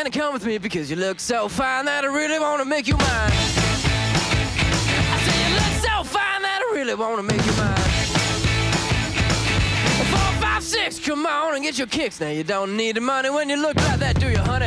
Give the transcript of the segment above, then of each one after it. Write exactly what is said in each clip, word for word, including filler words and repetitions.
hand and come with me, because you look so fine that I really want to make you mine. I say you look so fine that I really want to make you mine. Four, five, six, come on and get your kicks. Now you don't need the money when you look like that, do you, honey?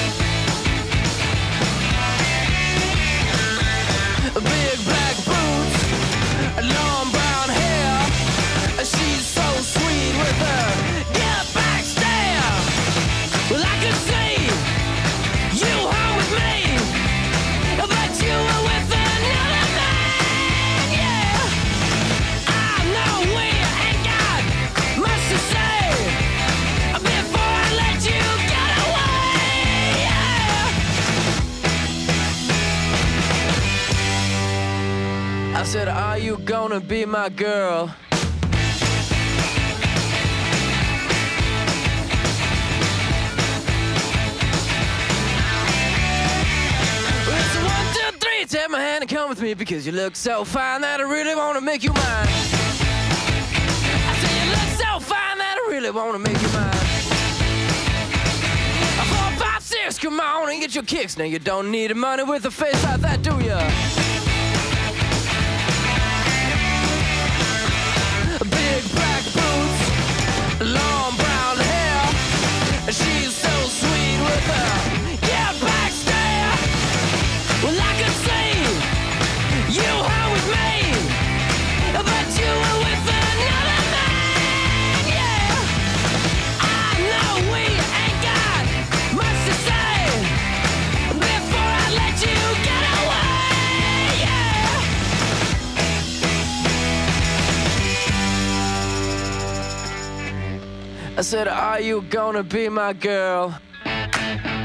Big black boots, long brown hair. She's so sweet with her get back stare. Well, I could see you home with me, but you were with another man, yeah. I know we ain't got much to say before I let you get away, yeah. I said, are you gonna be my girl? Take my hand and come with me, because you look so fine that I really want to make you mine. I say you look so fine that I really want to make you mine. Four, five, six, come on and get your kicks. Now you don't need the money with a face like that, do ya? Big black boots, long brown hair. She's so sweet with her yeah, back stare. Well, I could see you home with me, but you were with another man, yeah. I know we ain't got much to say before I let you get away, yeah. I said, are you gonna be my girl?